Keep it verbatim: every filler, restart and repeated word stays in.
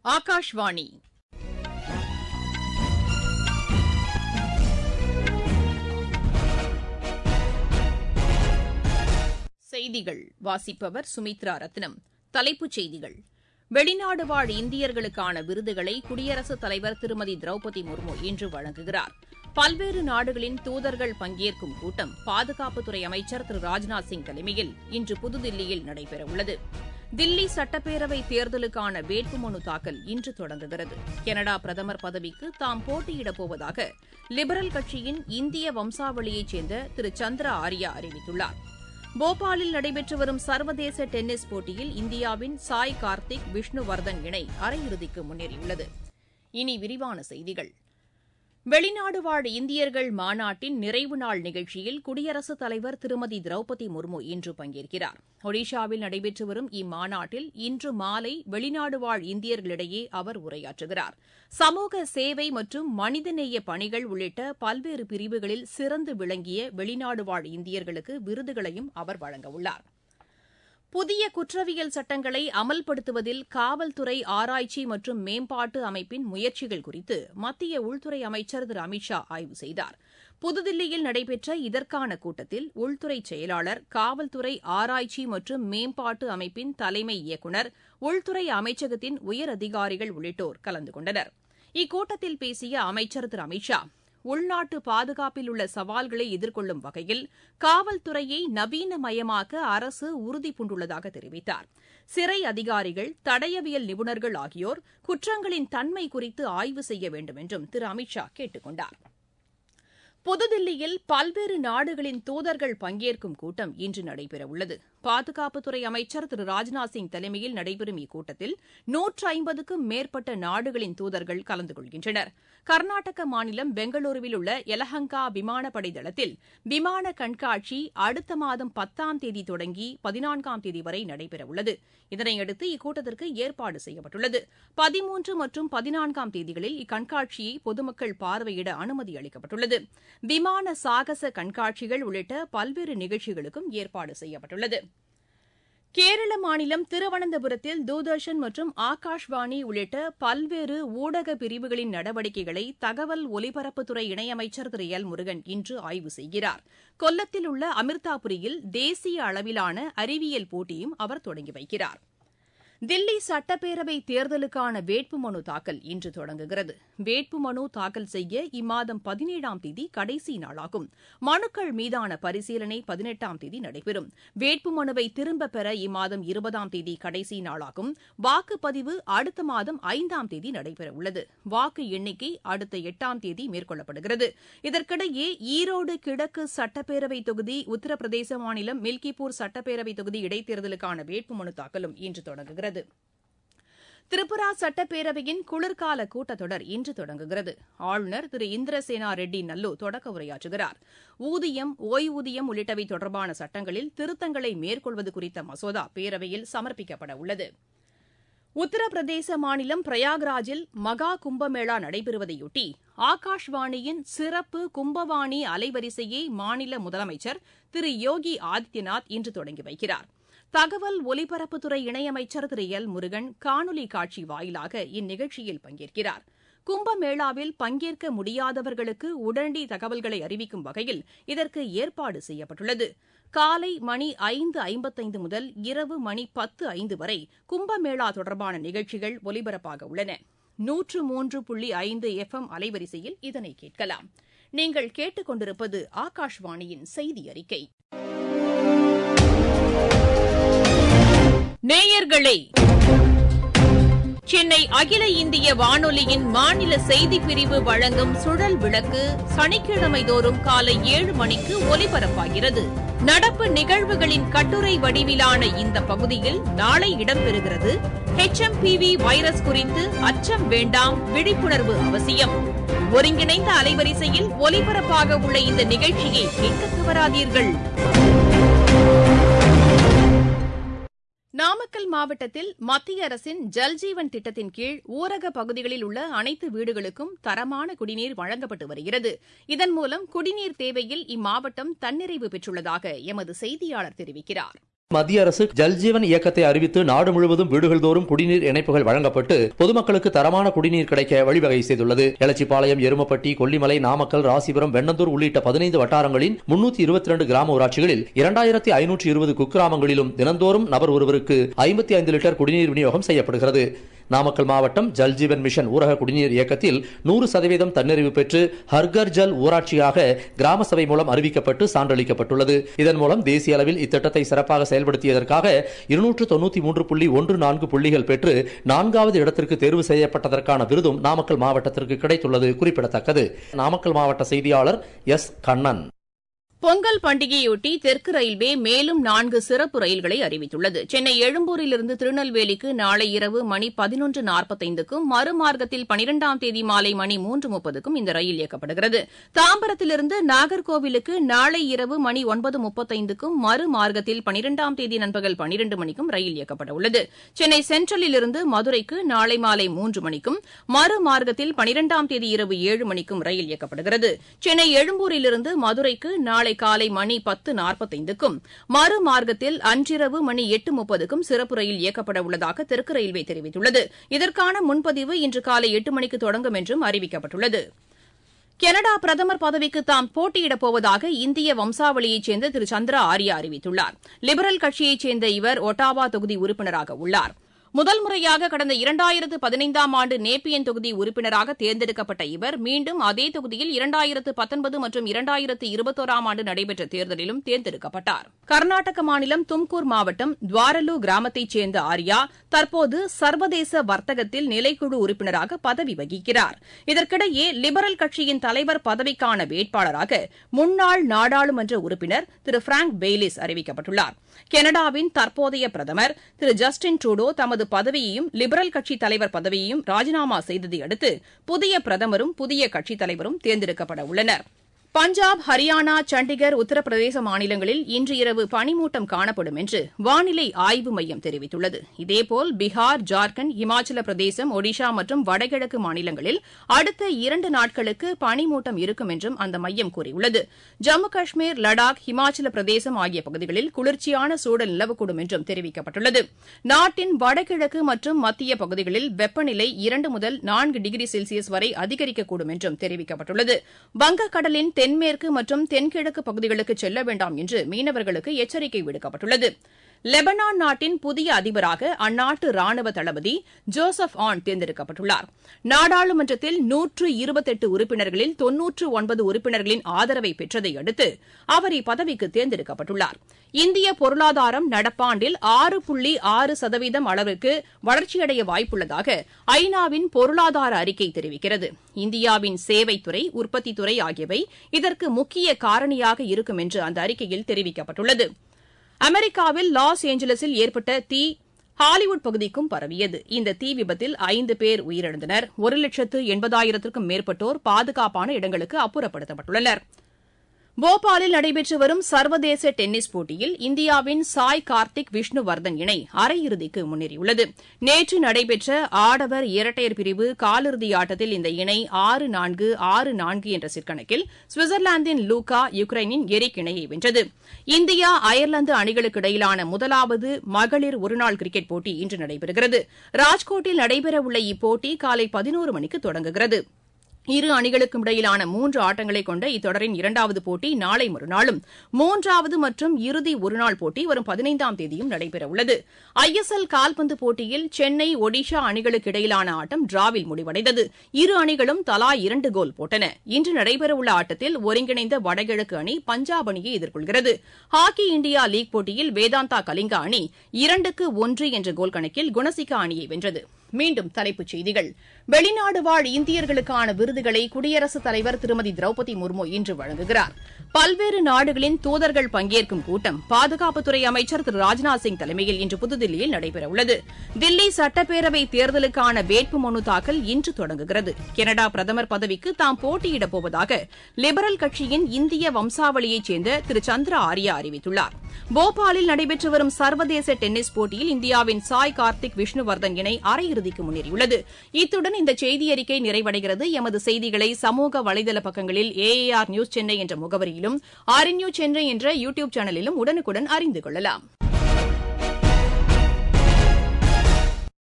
ஆகாஷ்வாணி செய்திகள் வாசிப்பவர் சுமித்ரா ரத்னம். தலைப்புச் செய்திகள்: வெளிநாடு வாழ் இந்தியர்களுக்கான விருதுகளை குடியரசுத் தலைவர் திருமதி திரௌபதி முர்மு இன்று வழங்குகிறார். பல்வேறு நாடுகளின் தூதர்கள் பங்கேற்கும் கூட்டம் பாதுகாப்புத்துறை அமைச்சர் திரு ராஜ்நாத் சிங் தலைமையில் இன்று புதுதில்லியில் நடைபெறவுள்ளது. தில்லி சட்டப்பேரவை தேர்தலுக்கான வேட்புமனு தாக்கல் இன்று தொடங்குகிறது. கனடா பிரதமர் பதவிக்கு தாம் போட்டியிடப் போவதாக லிபரல் கட்சியின் இந்திய வம்சாவளியைச் சேர்ந்த திரு சந்திரா ஆர்யா அறிவித்துள்ளார். போபாலில் நடைபெற்று வரும் சர்வதேச டென்னிஸ் போட்டியில் இந்தியாவின் சாய் கார்த்திக் விஷ்ணுவர்தன் இணை அரையிறுதிக்கு முன்னேறியுள்ளது. இனி விரிவான செய்திகள். வெளிநாடு வாழ் இந்தியர்கள் மாநாட்டின் நிறைவு நாள் நிகழ்ச்சியில் குடியரசுத் தலைவர் திருமதி திரௌபதி முர்மு இன்று பங்கேற்கிறார். ஒடிஷாவில் நடைபெற்று வரும் இம்மாநாட்டில் இன்று மாலை வெளிநாடு வாழ் இந்தியர்களிடையே அவர் உரையாற்றுகிறார். சமூக சேவை மற்றும் மனிதநேய பணிகள் உள்ளிட்ட பல்வேறு பிரிவுகளில் சிறந்து விளங்கிய வெளிநாடு வாழ் இந்தியர்களுக்கு விருதுகளையும் அவர் வழங்கவுள்ளார். புதிய குற்றவியல் சட்டங்களை அமல்படுத்துவதில் காவல்துறை ஆராய்ச்சி மற்றும் மேம்பாட்டு அமைப்பின் முயற்சிகள் குறித்து மத்திய உள்துறை அமைச்சர் திரு அமித் ஷா ஆய்வு செய்தார். புதுதில்லியில் நடைபெற்ற இதற்கான கூட்டத்தில் உள்துறை செயலாளர், காவல்துறை ஆராய்ச்சி மற்றும் மேம்பாட்டு அமைப்பின் தலைமை இயக்குநர், உள்துறை அமைச்சகத்தின் உயரதிகாரிகள் உள்ளிட்டோர் கலந்து கொண்டனர். இக்கூட்டத்தில் பேசிய அமைச்சர் திரு அமித் ஷா, உள்நாட்டு பாதுகாப்பில் உள்ள சவால்களை எதிர்கொள்ளும் வகையில் காவல்துறையை நவீனமயமாக்க அரசு உறுதிபூண்டுள்ளதாக தெரிவித்தார். சிறை அதிகாரிகள், தடயவியல் நிபுணர்கள் ஆகியோர் குற்றங்களின் தன்மை குறித்து ஆய்வு செய்ய வேண்டும் என்றும் திரு அமித் ஷா கேட்டுக் கொண்டார். புதுதில்லியில் பல்வேறு நாடுகளின் தூதர்கள் பங்கேற்கும் கூட்டம் இன்று நடைபெறவுள்ளது. பாதுகாப்புத்துறை அமைச்சர் திரு ராஜ்நாத் சிங் தலைமையில் நடைபெறும் இக்கூட்டத்தில் நூற்று ஐம்பதுக்கும் மேற்பட்ட நாடுகளின் தூதர்கள் கலந்து கொள்கின்றனர். கர்நாடக மாநிலம் பெங்களூருவில் உள்ள யலஹங்கா விமானப்படை தளத்தில் விமான கண்காட்சி அடுத்த மாதம் பத்தாம் தேதி தொடங்கி பதினான்காம் தேதி வரை நடைபெறவுள்ளது. இதனையடுத்து இக்கூட்டத்திற்கு ஏற்பாடு செய்யப்பட்டுள்ளது. பதிமூன்று மற்றும் பதினான்காம் தேதிகளில் இக்கண்காட்சியை பொதுமக்கள் பார்வையிட அனுமதி அளிக்கப்பட்டுள்ளது. விமான சாகச கண்காட்சிகள் உள்ளிட்ட பல்வேறு நிகழ்ச்சிகளுக்கும் ஏற்பாடு செய்யப்பட்டுள்ளது. கேரள மாநிலம் திருவனந்தபுரத்தில் தூர்தர்ஷன் மற்றும் ஆகாஷ்வாணி உள்ளிட்ட பல்வேறு ஊடக பிரிவுகளின் நடவடிக்கைகளை தகவல் ஒலிபரப்புத்துறை இணையமைச்சர் திரு எல் முருகன் இன்று ஆய்வு செய்கிறார். கொல்லத்தில் உள்ள அமிர்தாபுரியில் தேசிய அளவிலான அறிவியல் போட்டியும் அவர் தொடங்கி வைக்கிறார். தில்லி சட்டப்பேரவை தேர்தலுக்கான வேட்புமனு தாக்கல் இன்று தொடங்குகிறது. வேட்புமனு தாக்கல் செய்ய இம்மாதம் பதினேழாம் தேதி கடைசி நாளாகும். மனுக்கள் மீதான பரிசீலனை பதினெட்டாம் தேதி நடைபெறும். வேட்புமனுவை திரும்பப் பெற இம்மாதம் இருபதாம் தேதி கடைசி நாளாகும். வாக்குப்பதிவு அடுத்த மாதம் ஐந்தாம் தேதி நடைபெறவுள்ளது. வாக்கு எண்ணிக்கை அடுத்த எட்டாம் தேதி மேற்கொள்ளப்படுகிறது. இதற்கிடையே ஈரோடு கிழக்கு சட்டப்பேரவை தொகுதி, உத்தரப்பிரதேச மாநிலம் மில்கிப்பூர் சட்டப்பேரவை தொகுதி இடைத்தேர்தலுக்கான வேட்புமனு தாக்கலும் இன்று தொடங்குகிறது. திரிபுரா சட்டப்பேரவையின் குளிர்கால கூட்டத்தொடர் இன்று தொடங்குகிறது. ஆளுநர் திரு இந்திரசேனா ரெட்டி நல்லு தொடக்க உரையாற்றுகிறார். ஊதியம், ஓய்வூதியம் உள்ளிட்டவை தொடர்பான சட்டங்களில் திருத்தங்களை மேற்கொள்வது குறித்த மசோதா பேரவையில் சமர்ப்பிக்கப்பட உள்ளது. உத்தரப்பிரதேச மாநிலம் பிரயாக்ராஜில் மகா கும்பமேளா நடைபெறுவதையொட்டி ஆகாஷ்வாணியின் சிறப்பு கும்பவாணி அலைவரிசையை மாநில முதலமைச்சர் திரு யோகி ஆதித்யநாத் இன்று தொடங்கி வைக்கிறார். தகவல் ஒலிபரப்புத்துறை இணையமைச்சர் திரு எல் முருகன் காணொலி காட்சி வாயிலாக இந்நிகழ்ச்சியில் பங்கேற்கிறார். கும்பமேளாவில் பங்கேற்க முடியாதவர்களுக்கு உடனடி தகவல்களை அறிவிக்கும் வகையில் இதற்கு ஏற்பாடு செய்யப்பட்டுள்ளது. காலை மணி ஐந்து ஐம்பத்தைந்து முதல் இரவு மணி பத்து ஐந்து வரை கும்பமேளா தொடர்பான நிகழ்ச்சிகள் ஒலிபரப்பாக உள்ளன. நூற்று மூன்று புள்ளி ஐந்து எஃப் எம் அலைவரிசையில் இதனை கேட்கலாம். நீங்கள் கேட்டுக் கொண்டிருப்பது ஆகாஷ்வாணியின் செய்தி அறிக்கை. நேயர்களே, சென்னை அகில இந்திய வானொலியின் மாநில செய்திப் பிரிவு வழங்கும் சுழல் விளக்கு சனிக்கிழமை தோறும் காலை ஏழு மணிக்கு ஒலிபரப்பாகிறது. நடப்பு நிகழ்வுகளின் கட்டுரை வடிவிலான இந்த பகுதியில் நாளை இடம்பெறுகிறது. H M P V virus குறித்து அச்சம் வேண்டாம், விழிப்புணர்வு அவசியம். ஒருங்கிணைந்த அலைவரிசையில் ஒலிபரப்பாக உள்ள இந்த நிகழ்ச்சியை கேட்க தவறாதீர்கள். நாமக்கல் மாவட்டத்தில் மத்திய அரசின் ஜல்ஜீவன் திட்டத்தின் கீழ் ஊரக பகுதிகளில் உள்ள அனைத்து வீடுகளுக்கும் தரமான குடிநீர் வழங்கப்பட்டு வருகிறது. இதன் மூலம் குடிநீர் தேவையில் இம்மாவட்டம் தன்னிறைவு பெற்றுள்ளதாக எமது செய்தியாளர் தெரிவிக்கிறார். மத்திய அரசு ஜல்ஜீவன் இயக்கத்தை அறிவித்து நாடு முழுவதும் வீடுகள் தோறும் குடிநீர் இணைப்புகள் வழங்கப்பட்டு பொதுமக்களுக்கு தரமான குடிநீர் கிடைக்க வழிவகை செய்துள்ளது. எலச்சிபாளையம், எருமப்பட்டி, கொல்லிமலை, நாமக்கல், ராசிபுரம், வெண்ணந்தூர் உள்ளிட்ட பதினைந்து வட்டாரங்களின் முன்னூத்தி இருபத்தி இரண்டு கிராம ஊராட்சிகளில் இரண்டாயிரத்தி ஐநூற்றி இருபது குக்கிராமங்களிலும் தினந்தோறும் நபர் ஒருவருக்கு ஐம்பத்தி ஐந்து லிட்டர் குடிநீர் விநியோகம் செய்யப்படுகிறது. நாமக்கல் மாவட்டம் ஜல்ஜீவன் மிஷன் ஊரக குடிநீர் இயக்கத்தில் நூறு சதவீதம் தன்னிறைவு பெற்று ஹர்கர் ஜல் ஊராட்சியாக கிராம சபை மூலம் அறிவிக்கப்பட்டு சான்றளிக்கப்பட்டுள்ளது. இதன் மூலம் தேசிய அளவில் இத்திட்டத்தை சிறப்பாக செயல்படுத்தியதற்காக இருநூற்று தொண்ணூத்தி மூன்று புள்ளி ஒன்று நான்கு புள்ளிகள் பெற்று நான்காவது இடத்திற்கு தேர்வு செய்யப்பட்டதற்கான விருதும் நாமக்கல் மாவட்டத்திற்கு கிடைத்துள்ளது குறிப்பிடத்தக்கது. நாமக்கல் மாவட்ட செய்தியாளர் எஸ் கண்ணன். பொங்கல் பண்டிகையொட்டி தெற்கு ரயில்வே மேலும் நான்கு சிறப்பு ரயில்களை அறிவித்துள்ளது. சென்னை எழும்பூரிலிருந்து திருநெல்வேலிக்கு நாளை இரவு மணி பதினொன்று நாற்பத்தைந்துக்கும் மறுமார்க்கத்தில் பனிரெண்டாம் தேதி மாலை மணி மூன்று முப்பதுக்கும் இந்த ரயில் இயக்கப்படுகிறது. தாம்பரத்திலிருந்து நாகர்கோவிலுக்கு நாளை இரவு மணி ஒன்பது முப்பத்தைந்துக்கும் மறுமார்க்கத்தில் பனிரெண்டாம் தேதி நண்பகல் பனிரண்டு மணிக்கும் ரயில் இயக்கப்பட உள்ளது. சென்னை சென்ட்ரலிலிருந்து மதுரைக்கு நாளை மாலை மூன்று மணிக்கும் மறுமார்க்கத்தில் பனிரெண்டாம் தேதி இரவு ஏழு மணிக்கும் ரயில் இயக்கப்படுகிறது. சென்னை எழும்பூரிலிருந்து மதுரைக்கு நாளை காலை மணி பத்து நாற்பத்தைந்துக்கும் மறுமார்க்கத்தில் அன்றிரவு மணி எட்டு முப்பதுக்கும் சிறப்பு ரயில் இயக்கப்பட உள்ளதாக தெற்கு ரயில்வே தெரிவித்துள்ளது. இதற்கான முன்பதிவு இன்று காலை எட்டு மணிக்கு தொடங்கும் என்றும் அறிவிக்கப்பட்டுள்ளது. கனடா பிரதமர் பதவிக்கு தாம் போட்டியிடப் போவதாக இந்திய வம்சாவளியைச் சேர்ந்த திரு சந்திரா ஆர்யா அறிவித்துள்ளார். லிபரல் கட்சியைச் சேர்ந்த இவர் ஒட்டாவா தொகுதி உறுப்பினராக உள்ளார். முதல் முறையாக கடந்த இரண்டாயிரத்து பதினைந்தாம் ஆண்டு நேப்பியன் தொகுதி உறுப்பினராக தேர்ந்தெடுக்கப்பட்ட இவர் மீண்டும் அதே தொகுதியில் இரண்டாயிரத்து பத்தொன்பது மற்றும் இரண்டாயிரத்து இருபத்தோராம் ஆண்டு நடைபெற்ற தேர்தலிலும் தேர்ந்தெடுக்கப்பட்டார். கர்நாடக மாநிலம் தும்கூர் மாவட்டம் துவாரலு கிராமத்தைச் சேர்ந்த ஆர்யா தற்போது சர்வதேச வர்த்தகத்தில் நிலைக்குழு உறுப்பினராக பதவி வகிக்கிறார். இதற்கிடையே லிபரல் கட்சியின் தலைவர் பதவிக்கான வேட்பாளராக முன்னாள் நாடாளுமன்ற உறுப்பினர் திரு பிராங்க் பெய்லிஸ் அறிவிக்கப்பட்டுள்ளார். கனடாவின் தற்போதைய பிரதமர் திரு ஜஸ்டின் ட்ரூடோ தமது பதவியையும் லிபரல் கட்சித் தலைவர் பதவியையும் ராஜினாமா செய்ததை அடுத்து புதிய பிரதமரும் புதிய கட்சித் தலைவரும் தேர்ந்தெடுக்கப்பட உள்ளனர். பஞ்சாப், ஹரியானா, சண்டிகர், உத்தரப்பிரதேச மாநிலங்களில் இன்று இரவு பனிமூட்டம் காணப்படும் என்று வானிலை ஆய்வு மையம் தெரிவித்துள்ளது. இதேபோல் பீகார், ஜார்க்கண்ட், இமாச்சல பிரதேசம், ஒடிஷா மற்றும் வடகிழக்கு மாநிலங்களில் அடுத்த இரண்டு நாட்களுக்கு பனிமூட்டம் இருக்கும் என்றும் அந்த மையம் கூறியுள்ளது. ஜம்மு காஷ்மீர், லடாக், இமாச்சல பிரதேசம் ஆகிய பகுதிகளில் குளிர்ச்சியான சூழல் நிலவக்கூடும் என்றும் தெரிவிக்கப்பட்டுள்ளது. நாட்டின் வடகிழக்கு மற்றும் மத்திய பகுதிகளில் வெப்பநிலை இரண்டு முதல் நான்கு டிகிரி செல்சியஸ் வரை அதிகரிக்கக்கூடும் என்றும் தெரிவிக்கப்பட்டுள்ளது. வங்கக்கடலின் தென்மேற்கு மற்றும் தென்கிழக்கு பகுதிகளுக்கு செல்ல வேண்டாம் என்று மீனவர்களுக்கு எச்சரிக்கை விடுக்கப்பட்டுள்ளது. லெபனான் நாட்டின் புதிய அதிபராக அந்நாட்டு ராணுவ தளபதி ஜோசப் ஆன் தேர்ந்தெடுக்கப்பட்டுள்ளார். நாடாளுமன்றத்தில் நூற்று இருபத்தெட்டு உறுப்பினர்களில் தொன்னூற்று ஒன்பது உறுப்பினர்களின் ஆதரவை பெற்றதை அடுத்து அவர் இப்பதவிக்கு தேர்ந்தெடுக்கப்பட்டுள்ளார். இந்திய பொருளாதாரம் நடப்பாண்டில் ஆறு புள்ளி ஆறு சதவீதம் அளவிற்கு வளர்ச்சியடைய வாய்ப்புள்ளதாக ஐநாவின் பொருளாதார அறிக்கை தெரிவிக்கிறது. இந்தியாவின் சேவைத்துறை, உற்பத்தித்துறை ஆகியவை இதற்கு முக்கிய காரணியாக இருக்கும் என்று அந்த அறிக்கையில் தெரிவிக்கப்பட்டுள்ளது. அமெரிக்காவில் லாஸ் ஏஞ்சலஸில் ஏற்பட்ட தீ ஹாலிவுட் பகுதிக்கும் பரவியது. இந்த தீ விபத்தில் ஐந்து பேர் உயிரிழந்தனர். ஒரு லட்சத்து எண்பதாயிரத்திற்கும் மேற்பட்டோர் பாதுகாப்பான இடங்களுக்கு அப்புறப்படுத்தப்பட்டுள்ளனர். போபாலில் நடைபெற்று வரும் சர்வதேச டென்னிஸ் போட்டியில் இந்தியாவின் சாய் கார்த்திக், விஷ்ணுவர்தன் இணை அரையிறுதிக்கு முன்னேறியுள்ளது. நேற்று நடைபெற்ற ஆடவர் இரட்டையர் பிரிவு காலிறுதி ஆட்டத்தில் இந்த இணை ஆறு நான்கு ஆறு நான்கு என்ற சிற்கணக்கில் சுவிட்சர்லாந்தின் லூகா, யுக்ரைனின் எரிக் இணையை வென்றது. இந்தியா, அயர்லாந்து அணிகளுக்கு இடையிலான முதலாவது மகளிர் ஒருநாள் கிரிக்கெட் போட்டி இன்று நடைபெறுகிறது. ராஜ்கோட்டில் நடைபெறவுள்ள இப்போட்டி காலை பதினோரு மணிக்கு தொடங்குகிறது. இரு அணிகளுக்கும் இடையிலான மூன்று ஆட்டங்களை கொண்ட இத்தொடரின் இரண்டாவது போட்டி நாளை மறுநாளும், மூன்றாவது மற்றும் இறுதி ஒருநாள் போட்டி வரும் பதினைந்தாம் தேதியும் நடைபெறவுள்ளது. ஐ எஸ் எல் கால்பந்து போட்டியில் சென்னை, ஒடிஷா அணிகளுக்கு இடையிலான ஆட்டம் டிராவில் முடிவடைந்தது. இரு அணிகளும் தலா இரண்டு கோல் போட்டன. இன்று நடைபெறவுள்ள ஆட்டத்தில் ஒருங்கிணைந்த வடகிழக்கு அணி பஞ்சாப் அணியை எதிர்கொள்கிறது. ஹாக்கி இண்டியா லீக் போட்டியில் வேதாந்தா கலிங்கா அணி இரண்டுக்கு ஒன்று என்ற கோல் கணக்கில் குணசிகா அணியை வென்றது. மீண்டும் தலைப்புச் செய்திகள். வெளிநாடு வாழ் இந்தியர்களுக்கான விருதுகளை குடியரசுத் தலைவர் திருமதி திரௌபதி முர்மு இன்று வழங்குகிறார். பல்வேறு நாடுகளின் தூதர்கள் பங்கேற்கும் கூட்டம் பாதுகாப்புத்துறை அமைச்சர் திரு ராஜ்நாத் சிங் தலைமையில் இன்று புதுதில்லியில் நடைபெறவுள்ளது. தில்லி சட்டப்பேரவை தேர்தலுக்கான வேட்புமனு தாக்கல் இன்று தொடங்குகிறது. கனடா பிரதமர் பதவிக்கு தாம் போட்டியிடப் போவதாக லிபரல் கட்சியின் இந்திய வம்சாவளியைச் சேர்ந்த திரு சந்திரா ஆர்யா அறிவித்துள்ளார். போபாலில் நடைபெற்று வரும் சர்வதேச டென்னிஸ் போட்டியில் இந்தியாவின் சாய் கார்த்திக், விஷ்ணுவர்தன் இணை அரையிறுதிக்கு முன்னேறியுள்ளது. இத்துடன் இந்த செய்தியறிக்கை நிறைவடைகிறது. எமது செய்திகளை சமூக வலைதள பக்கங்களில் A A R news Chennai என்ற முகவரியிலும், ஆர் என் நியூஸ் சென்னை என்ற யூ டியூப் சேனலிலும் உடனுக்குடன் அறிந்து கொள்ளலாம்.